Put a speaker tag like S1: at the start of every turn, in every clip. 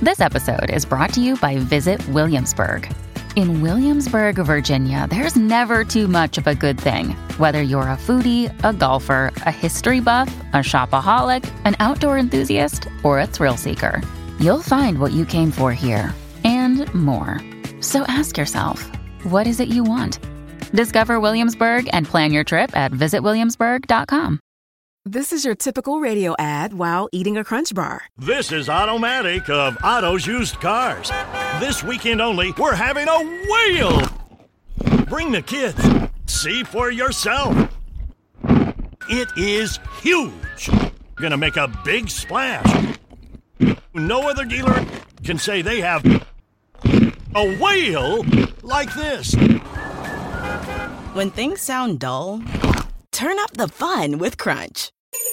S1: This episode is brought to you by Visit Williamsburg. In Williamsburg, Virginia, there's never too much of a good thing. Whether you're a foodie, a golfer, a history buff, a shopaholic, an outdoor enthusiast, or a thrill seeker, you'll find what you came for here and more. So ask yourself, what is it you want? Discover Williamsburg and plan your trip at visitwilliamsburg.com.
S2: This is your typical radio ad while eating a Crunch Bar.
S3: This is Automatic of Otto's Used Cars. This weekend only, we're having a whale! Bring the kids. See for yourself. It is huge. Gonna make a big splash. No other dealer can say they have a whale like this.
S2: When things sound dull, turn up the fun with Crunch.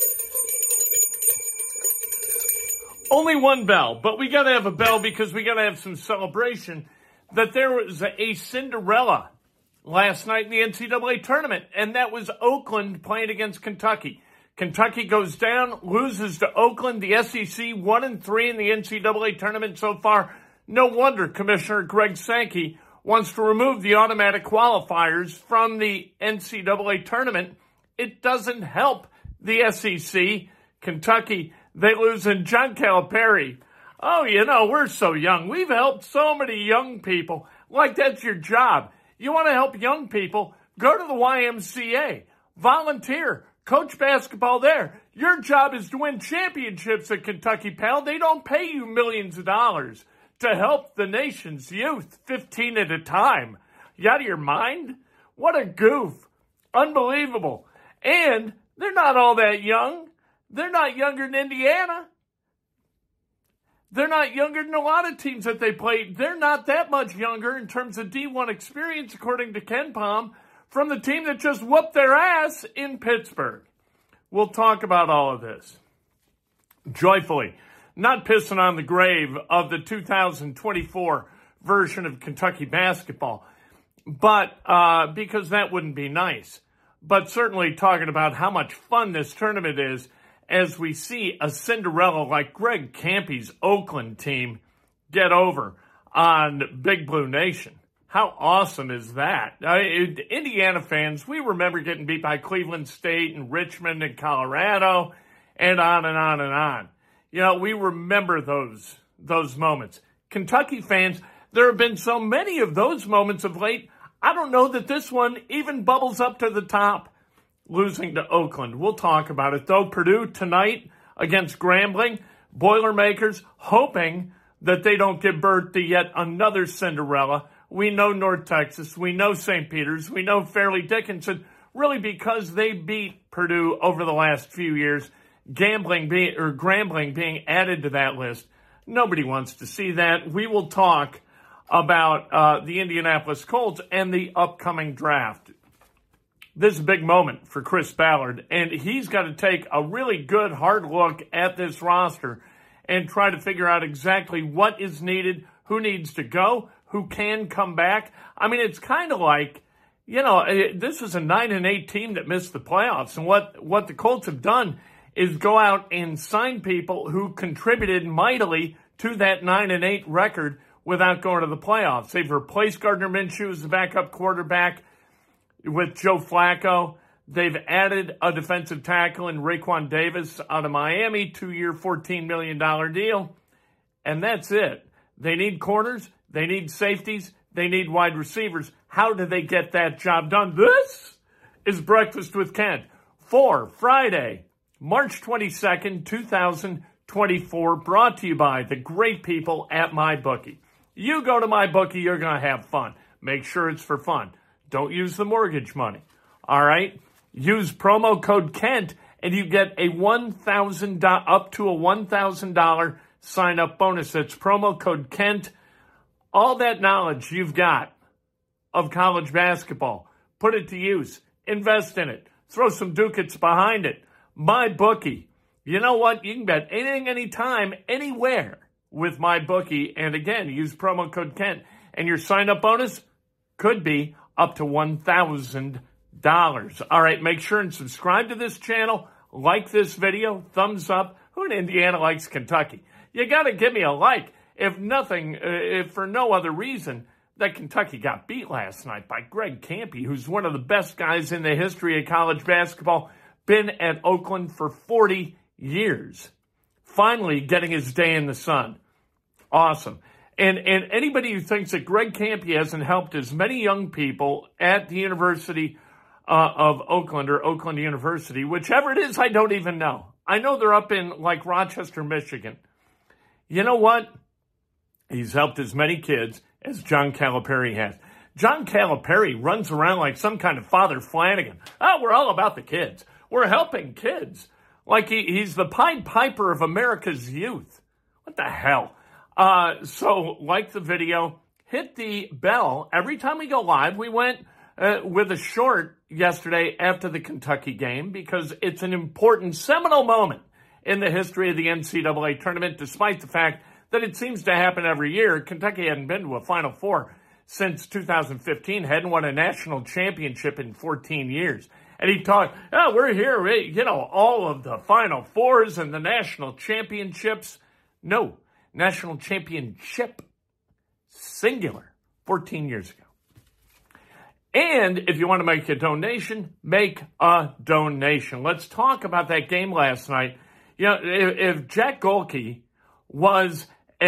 S4: Only one bell, but we got to have a bell because we got to have some celebration that there was a Cinderella last night in the NCAA tournament, and that was Oakland playing against Kentucky. Kentucky goes down, loses to Oakland, the SEC 1-3 in the NCAA tournament so far. No wonder Commissioner Greg Sankey wants to remove the automatic qualifiers from the NCAA tournament. It doesn't help the SEC. Kentucky, they lose in John Calipari. Oh, we're so young. We've helped so many young people. Like that's your job. You want to help young people? Go to the YMCA. Volunteer. Coach basketball there. Your job is to win championships at Kentucky, pal. They don't pay you millions of dollars to help the nation's youth, 15 at a time. You out of your mind? What a goof. Unbelievable. And they're not all that young. They're not younger than Indiana. They're not younger than a lot of teams that they played. They're not that much younger in terms of D1 experience, according to Ken Pom, from the team that just whooped their ass in Pittsburgh. We'll talk about all of this joyfully, not pissing on the grave of the 2024 version of Kentucky basketball, but because that wouldn't be nice. But certainly talking about how much fun this tournament is as we see a Cinderella like Greg Campy's Oakland team get over on Big Blue Nation. How awesome is that? Indiana fans, we remember getting beat by Cleveland State and Richmond and Colorado and on and on and on. We remember those moments. Kentucky fans, there have been so many of those moments of late, I don't know that this one even bubbles up to the top. Losing to Oakland. We'll talk about it, though. Purdue tonight against Grambling. Boilermakers hoping that they don't give birth to yet another Cinderella. We know North Texas. We know St. Peter's. We know Fairleigh Dickinson, really because they beat Purdue over the last few years. Grambling being added to that list. Nobody wants to see that. We will talk about the Indianapolis Colts and the upcoming draft. This is a big moment for Chris Ballard, and he's got to take a really good, hard look at this roster and try to figure out exactly what is needed, who needs to go, who can come back. I mean, it's kind of like, this is a 9-8 team that missed the playoffs, and what the Colts have done is go out and sign people who contributed mightily to that 9-8 record without going to the playoffs. They've replaced Gardner Minshew as the backup quarterback with Joe Flacco. They've added a defensive tackle in Raekwon Davis out of Miami, 2-year, $14 million deal. And that's it. They need corners. They need safeties. They need wide receivers. How do they get that job done? This is Breakfast with Kent for Friday, March 22nd, 2024, brought to you by the great people at MyBookie. You go to MyBookie, you're going to have fun. Make sure it's for fun. Don't use the mortgage money, all right? Use promo code Kent, and you get a up to a $1,000 sign-up bonus. That's promo code Kent. All that knowledge you've got of college basketball, put it to use. Invest in it. Throw some ducats behind it. MyBookie. You know what? You can bet anything, anytime, anywhere with MyBookie. And again, use promo code Kent. And your sign-up bonus could be up to $1,000. All right, make sure and subscribe to this channel. Like this video. Thumbs up. Who in Indiana likes Kentucky? You got to give me a like. if for no other reason, that Kentucky got beat last night by Greg Kampe, who's one of the best guys in the history of college basketball, been at Oakland for 40 years. Finally getting his day in the sun. Awesome. And anybody who thinks that Greg Kampe hasn't helped as many young people at the University of Oakland or Oakland University, whichever it is, I don't even know. I know they're up in like Rochester, Michigan. You know what? He's helped as many kids as John Calipari has. John Calipari runs around like some kind of Father Flanagan. Oh, we're all about the kids. We're helping kids. Like he's the Pied Piper of America's youth. What the hell? So like the video, hit the bell. Every time we go live, we went with a short yesterday after the Kentucky game because it's an important seminal moment in the history of the NCAA tournament, despite the fact that it seems to happen every year. Kentucky hadn't been to a Final Four since 2015, hadn't won a national championship in 14 years. And he talked, oh, we're here, all of the Final Fours and the national championships. No, national championship, singular, 14 years ago. And if you want to make a donation, make a donation. Let's talk about that game last night. If Jack Gohlke was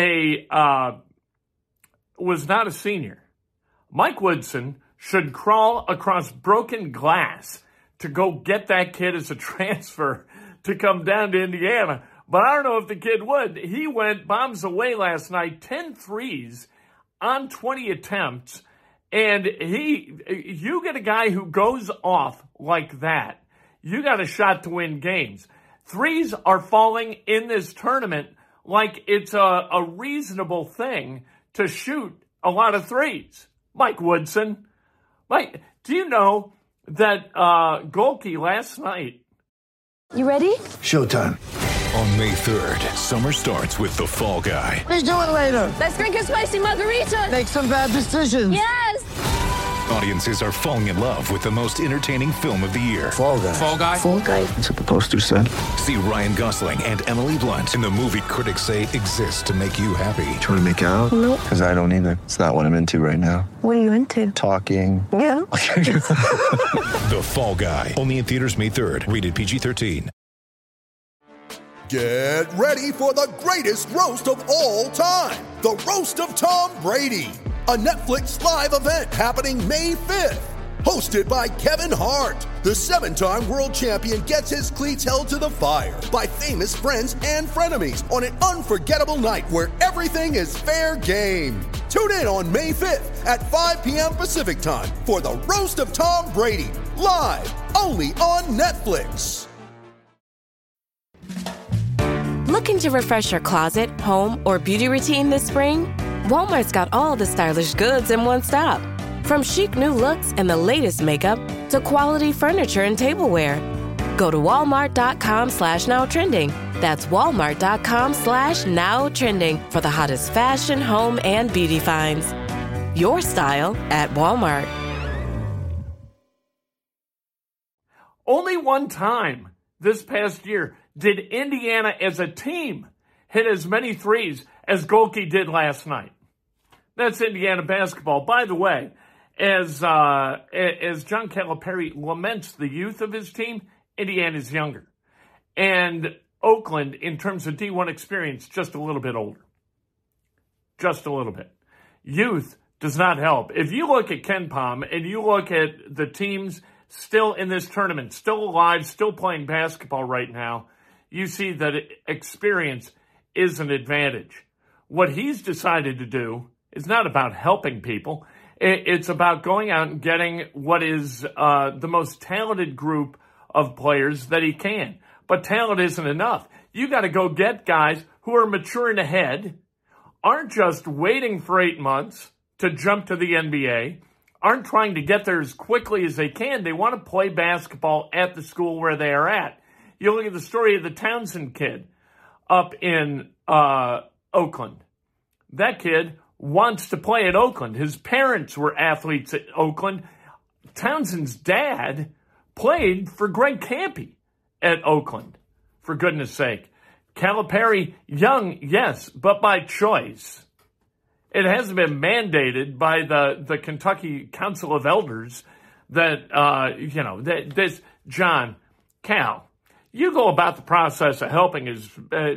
S4: not a senior, Mike Woodson should crawl across broken glass to go get that kid as a transfer to come down to Indiana. But I don't know if the kid would. He went bombs away last night, 10 threes on 20 attempts. And you get a guy who goes off like that, you got a shot to win games. Threes are falling in this tournament like it's a reasonable thing to shoot a lot of threes. Mike Woodson. Mike, do you know that Gohlke last night...
S5: You ready?
S6: Showtime.
S7: On May 3rd, summer starts with The Fall Guy.
S6: Let's do it later.
S5: Let's drink a spicy margarita.
S6: Make some bad decisions.
S5: Yes.
S7: Audiences are falling in love with the most entertaining film of the year.
S6: Fall Guy.
S7: Fall Guy?
S6: Fall Guy. That's what the poster said.
S7: See Ryan Gosling and Emily Blunt in the movie critics say exists to make you happy.
S6: Trying to make it out?
S5: Nope.
S6: Because I don't either. It's not what I'm into right now.
S5: What are you into?
S6: Talking.
S5: Yeah.
S7: The Fall Guy. Only in theaters May 3rd. Rated PG-13.
S8: Get ready for the greatest roast of all time. The Roast of Tom Brady. A Netflix live event happening May 5th. Hosted by Kevin Hart. The 7-time world champion gets his cleats held to the fire by famous friends and frenemies on an unforgettable night where everything is fair game. Tune in on May 5th at 5 p.m. Pacific time for the Roast of Tom Brady. Live only on Netflix.
S9: Looking to refresh your closet, home, or beauty routine this spring? Walmart's got all the stylish goods in one stop. From chic new looks and the latest makeup to quality furniture and tableware. Go to walmart.com/nowtrending. That's walmart.com/nowtrending for the hottest fashion, home, and beauty finds. Your style at Walmart.
S4: Only one time this past year did Indiana as a team hit as many threes as Gohlke did last night. That's Indiana basketball. By the way, as John Calipari laments the youth of his team, Indiana's younger. And Oakland, in terms of D1 experience, just a little bit older. Just a little bit. Youth does not help. If you look at KenPom and you look at the teams still in this tournament, still alive, still playing basketball right now, you see that experience is an advantage. What he's decided to do is not about helping people. It's about going out and getting what is the most talented group of players that he can. But talent isn't enough. You got to go get guys who are maturing ahead, aren't just waiting for 8 months to jump to the NBA, aren't trying to get there as quickly as they can. They want to play basketball at the school where they are at. You look at the story of the Townsend kid up in Oakland. That kid wants to play at Oakland. His parents were athletes at Oakland. Townsend's dad played for Greg Kampe at Oakland, for goodness sake. Calipari, young, yes, but by choice. It hasn't been mandated by the Kentucky Council of Elders that, Cal, you go about the process of helping his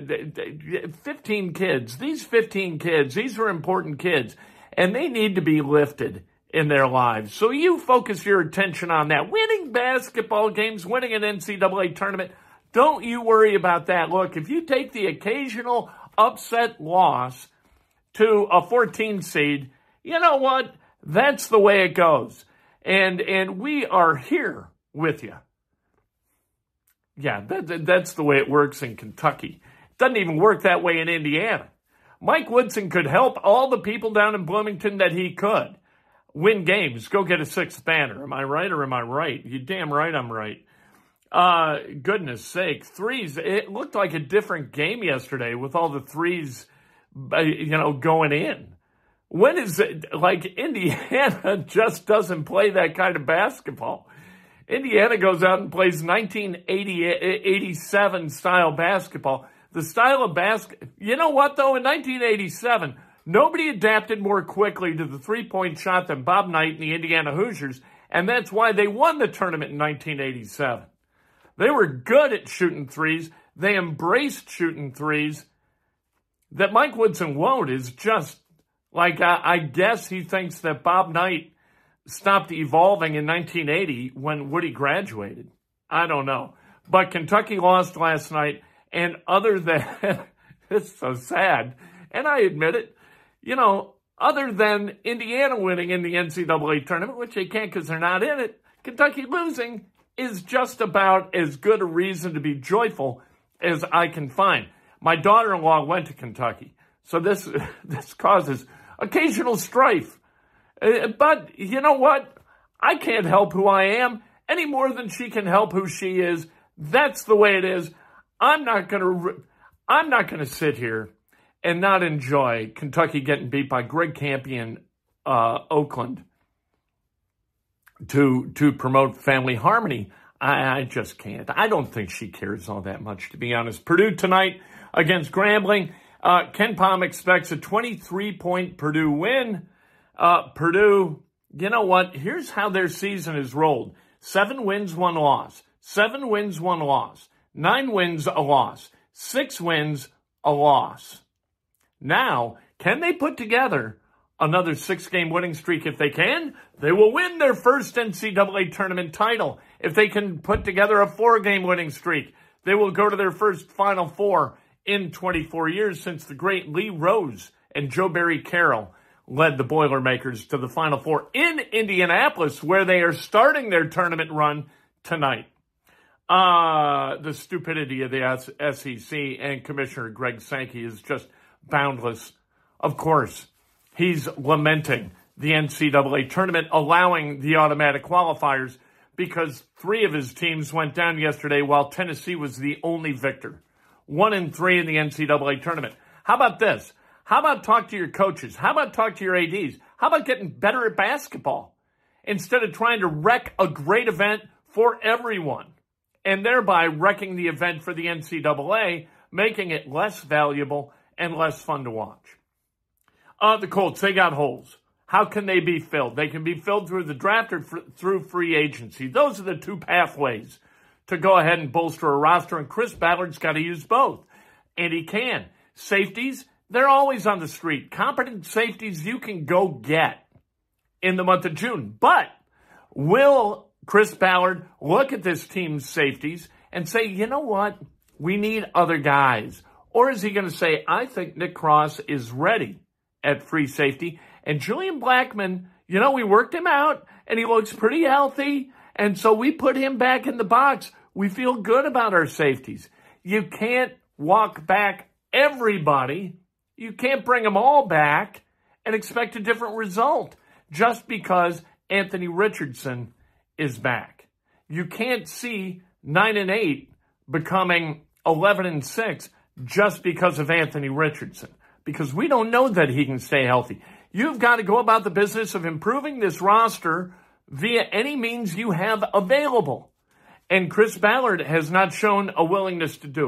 S4: 15 kids. These 15 kids, these are important kids, and they need to be lifted in their lives. So you focus your attention on that. Winning basketball games, winning an NCAA tournament, don't you worry about that. Look, if you take the occasional upset loss to a 14 seed, you know what? That's the way it goes. And we are here with you. Yeah, that's the way it works in Kentucky. It doesn't even work that way in Indiana. Mike Woodson could help all the people down in Bloomington that he could win games, go get a sixth banner. Am I right or am I right? You damn right I'm right. Goodness sake, threes. It looked like a different game yesterday with all the threes, going in. When is it, like, Indiana just doesn't play that kind of basketball. Indiana goes out and plays 1987 style basketball. The style of you know what, though? In 1987, nobody adapted more quickly to the three-point shot than Bob Knight and the Indiana Hoosiers, and that's why they won the tournament in 1987. They were good at shooting threes. They embraced shooting threes. That Mike Woodson won't is just, like, I guess he thinks that Bob Knight stopped evolving in 1980 when Woody graduated. I don't know. But Kentucky lost last night, and other than, it's so sad, and I admit it, other than Indiana winning in the NCAA tournament, which they can't because they're not in it, Kentucky losing is just about as good a reason to be joyful as I can find. My daughter-in-law went to Kentucky, so this causes occasional strife. But you know what? I can't help who I am any more than she can help who she is. That's the way it is. I'm not gonna sit here and not enjoy Kentucky getting beat by Greg Campion, Oakland, to promote family harmony. I just can't. I don't think she cares all that much, to be honest. Purdue tonight against Grambling. Ken Pom expects a 23-point Purdue win. Purdue, you know what? Here's how their season is rolled. 7 wins, 1 loss. 7 wins, 1 loss. 9 wins, a loss. 6 wins, a loss. Now, can they put together another 6-game winning streak? If they can, they will win their first NCAA tournament title. If they can put together a 4-game winning streak, they will go to their first Final Four in 24 years since the great Lee Rose and Joe Barry Carroll led the Boilermakers to the Final Four in Indianapolis, where they are starting their tournament run tonight. The stupidity of the SEC and Commissioner Greg Sankey is just boundless. Of course, he's lamenting the NCAA tournament allowing the automatic qualifiers because 3 of his teams went down yesterday while Tennessee was the only victor. 1-3 in the NCAA tournament. How about this? How about talk to your coaches? How about talk to your ADs? How about getting better at basketball instead of trying to wreck a great event for everyone and thereby wrecking the event for the NCAA, making it less valuable and less fun to watch? The Colts, they got holes. How can they be filled? They can be filled through the draft or through free agency. Those are the 2 pathways to go ahead and bolster a roster, and Chris Ballard's got to use both. And he can. Safeties, they're always on the street. Competent safeties you can go get in the month of June. But will Chris Ballard look at this team's safeties and say, you know what, we need other guys? Or is he going to say, I think Nick Cross is ready at free safety, and Julian Blackmon, we worked him out, and he looks pretty healthy, and so we put him back in the box. We feel good about our safeties. You can't walk back everybody. You can't bring them all back and expect a different result just because Anthony Richardson is back. You can't see 9-8 becoming 11-6 just because of Anthony Richardson, because we don't know that he can stay healthy. You've got to go about the business of improving this roster via any means you have available. And Chris Ballard has not shown a willingness to do it.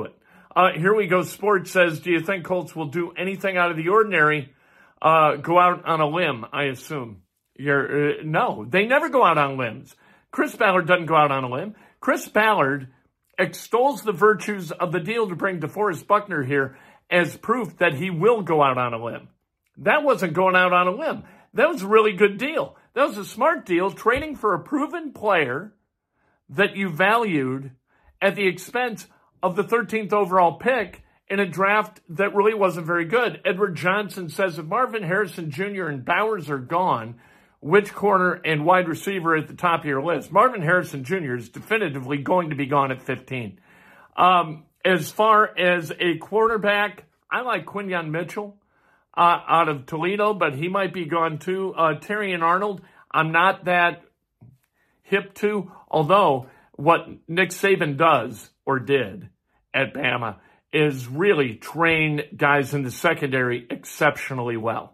S4: Here we go. Sports says, do you think Colts will do anything out of the ordinary? Go out on a limb, I assume. No, they never go out on limbs. Chris Ballard doesn't go out on a limb. Chris Ballard extols the virtues of the deal to bring DeForest Buckner here as proof that he will go out on a limb. That wasn't going out on a limb. That was a really good deal. That was a smart deal, trading for a proven player that you valued at the expense of the 13th overall pick in a draft that really wasn't very good. Edward Johnson says, if Marvin Harrison Jr. and Bowers are gone, which corner and wide receiver at the top of your list? Marvin Harrison Jr. is definitively going to be gone at 15. As far as a quarterback, I like Quinyon Mitchell out of Toledo, but he might be gone too. Terrion Arnold, I'm not that hip to, although what Nick Saban does or did at Bama is really train guys in the secondary exceptionally well.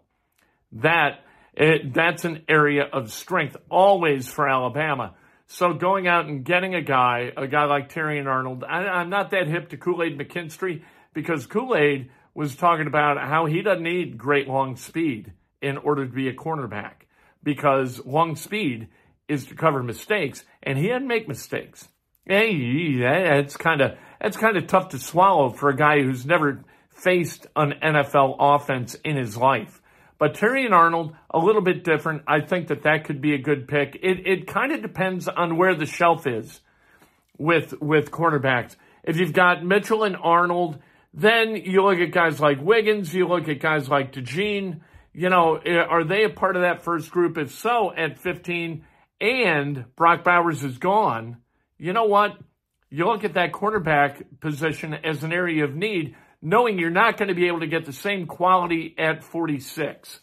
S4: That's an area of strength always for Alabama. So going out and getting a guy like Terrion Arnold, I'm not that hip to Kool-Aid McKinstry, because Kool-Aid was talking about how he doesn't need great long speed in order to be a cornerback, because long speed is to cover mistakes, and he doesn't make mistakes. Hey, that's kind of tough to swallow for a guy who's never faced an NFL offense in his life. But Terrion Arnold, a little bit different. I think that could be a good pick. It kind of depends on where the shelf is with cornerbacks. If you've got Mitchell and Arnold, then you look at guys like Wiggins, you look at guys like DeJean. You know, are they a part of that first group? If so, at 15, and Brock Bowers is gone, you know what? You look at that cornerback position as an area of need, knowing you're not going to be able to get the same quality at 46.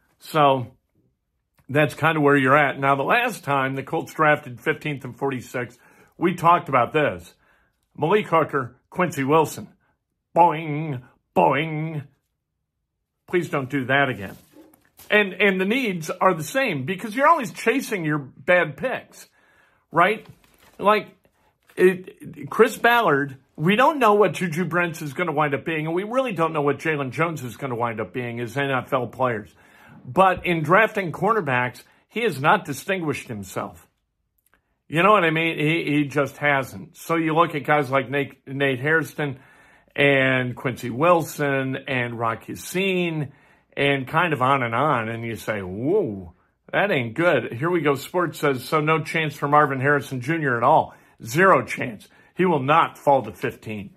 S4: So that's kind of where you're at. Now, the last time the Colts drafted 15th and 46th, we talked about this. Malik Hooker, Quincy Wilson. Boing, boing. Please don't do that again. And the needs are the same, because you're always chasing your bad picks, right? Like Chris Ballard, we don't know what Juju Brents is going to wind up being, and we really don't know what Jalen Jones is going to wind up being as NFL players. But in drafting cornerbacks, he has not distinguished himself. You know what I mean? He just hasn't. So you look at guys like Nate Hairston and Quincy Wilson and Rock Yassin and kind of on, and you say, whoa, that ain't good. Here we go. Sports says, so no chance for Marvin Harrison Jr. at all. 0 chance. He will not fall to 15.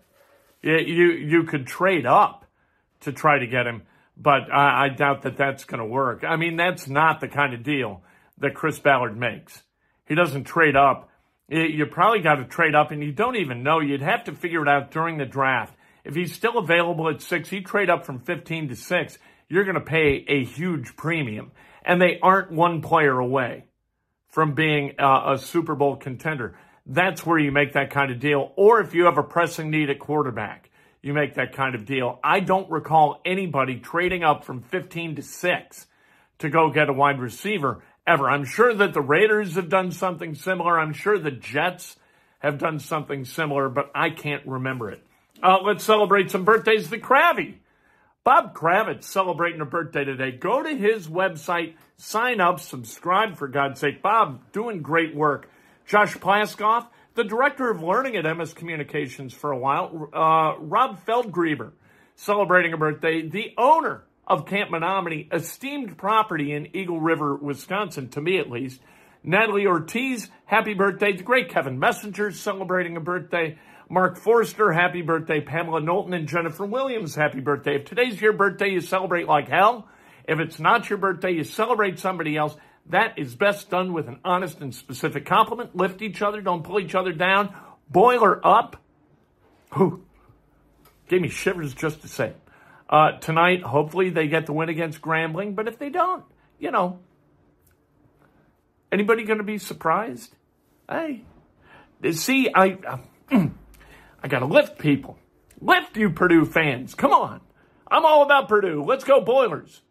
S4: You could trade up to try to get him, but I doubt that that's going to work. I mean, that's not the kind of deal that Chris Ballard makes. He doesn't trade up. You probably got to trade up, and you don't even know. You'd have to figure it out during the draft. If he's still available at 6, you trade up from 15 to 6, you're going to pay a huge premium. And they aren't one player away from being a Super Bowl contender. That's where you make that kind of deal. Or if you have a pressing need at quarterback, you make that kind of deal. I don't recall anybody trading up from 15 to 6 to go get a wide receiver ever. I'm sure that the Raiders have done something similar. I'm sure the Jets have done something similar, but I can't remember it. Let's celebrate some birthdays. The Kravy. Bob Kravitz celebrating a birthday today. Go to his website, sign up, subscribe, for God's sake. Bob, doing great work. Josh Plaskoff, the director of learning at MS Communications for a while. Rob Feldgreber, celebrating a birthday. The owner of Camp Menominee, esteemed property in Eagle River, Wisconsin, to me at least. Natalie Ortiz, happy birthday. The great Kevin Messenger, celebrating a birthday. Mark Forster, happy birthday. Pamela Knowlton and Jennifer Williams, happy birthday. If today's your birthday, you celebrate like hell. If it's not your birthday, you celebrate somebody else. That is best done with an honest and specific compliment. Lift each other, don't pull each other down. Boiler up. Whew. Gave me shivers just to say it. Tonight, hopefully they get the win against Grambling, but if they don't, you know, anybody going to be surprised? Hey, see, I got to lift people. Lift you Purdue fans. Come on. I'm all about Purdue. Let's go Boilers.